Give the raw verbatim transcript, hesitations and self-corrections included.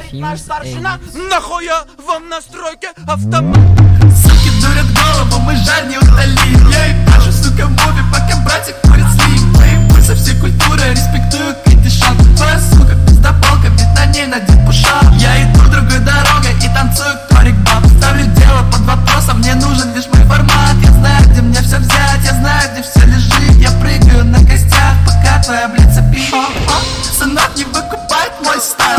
Фимс, старшина, нахуя вам на стройке автомат? Суки дурят голову, мы жаль не удалим. Я и пашу, сука, муви, пока братик курит слим. Поебуй со всей культурой, респектую Кэтишан. Твоя сука, пиздоболка, ведь на ней надет пушак. Я иду другой дорогой и танцую корик баб. Ставлю дело под вопросом, мне нужен лишь мой формат. Я знаю, где мне все взять, я знаю, где все лежит. Я прыгаю на костях, пока твоя блядь сопит. Сынок, не выкупает мой стайл.